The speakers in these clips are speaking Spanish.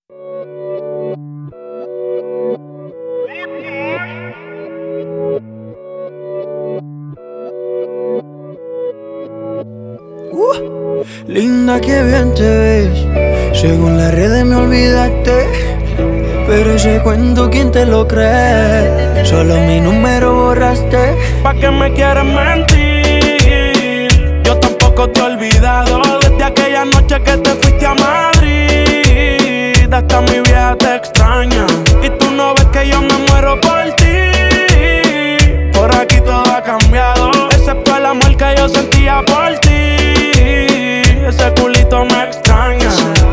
Linda, que bien te ves. Según las redes me olvidaste, pero ese cuento, ¿quién te lo cree? Solo mi número borraste. ¿Pa' qué me quieres mentir? Yo tampoco te he olvidado desde aquella noche que te fuiste a Madrid. Hasta mi vieja te extraña y tú no ves que yo me muero por ti. Por aquí todo ha cambiado, excepto el amor que yo sentía por ti. Ese culito me extraña.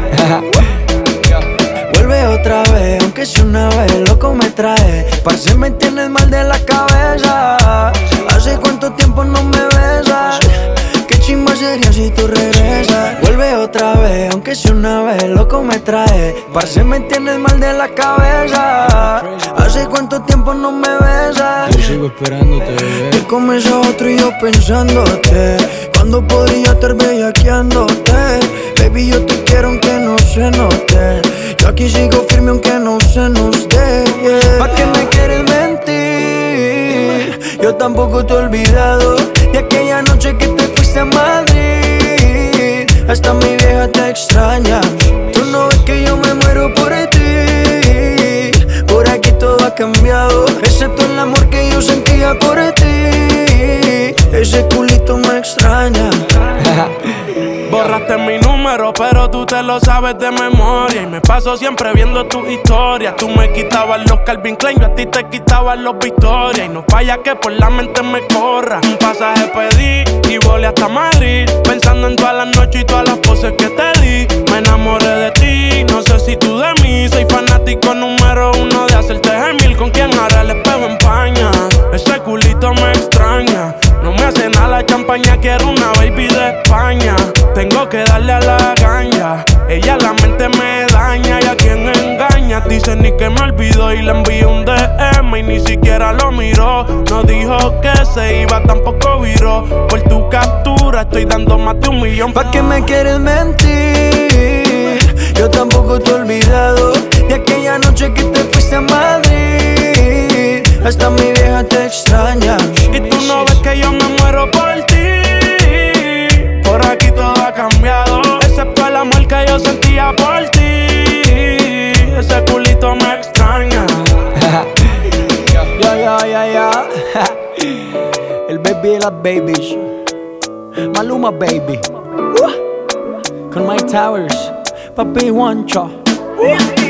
Vuelve otra vez, aunque sea una vez, loco me trae. Parce, me tienes mal de la cabeza. ¿Hace cuánto tiempo no me besas? Qué chimba sería si tú regresas. Vuelve otra vez, aunque sea una vez, loco me trae. Parce, me tienes mal de la cabeza. ¿Hace cuánto tiempo no me besas? Yo sigo esperándote, bebé. Te comes a otro y yo pensándote. ¿Cuándo podría estar bellaqueándote? Baby, yo te quiero aunque no se note. Yo aquí sigo firme aunque no se nos dé, yeah. ¿Pa' qué me quieres mentir? Yo tampoco te he olvidado de aquella noche que te fuiste a Madrid. Hasta mi vieja te extraña. Tú no ves que yo me muero por ti. Por aquí todo ha cambiado, excepto el amor que yo sentía por ti. Ese culito me extraña. Borraste mi número, pero tú te lo sabes de memoria. Y me paso siempre viendo tus historias. Tú me quitabas los Calvin Klein, yo a ti te quitaba los Victoria. Y no falla que por la mente me corra. Un pasaje pedí y volé hasta Madrid, pensando en todas las noches y todas las poses que te di. Me enamoré de ti, no sé si tú de mí. Soy fanático número uno de hacerte gemir. Con quien hará el espejo en paña. Ese culito me extraña. No me hace nada la champaña, quiero una baby de España. Tengo que darle a la ganja, ella la mente me daña. Y a quien engaña, dice ni que me olvidó. Y le envié un DM y ni siquiera lo miró. No dijo que se iba, tampoco viró. Por tu captura estoy dando más de 1 millón. ¿Pa' qué me quieres mentir? Yo tampoco te he olvidado de aquella noche que te fuiste a Madrid. Hasta mi vieja te extraña. Y tú no ves que yo me muero por ti. Por aquí todo ha cambiado, excepto el amor que yo sentía por ti. Ese culito me extraña. Ya. El baby de las babies, Maluma baby. Con Mike Towers, Papi Juancho.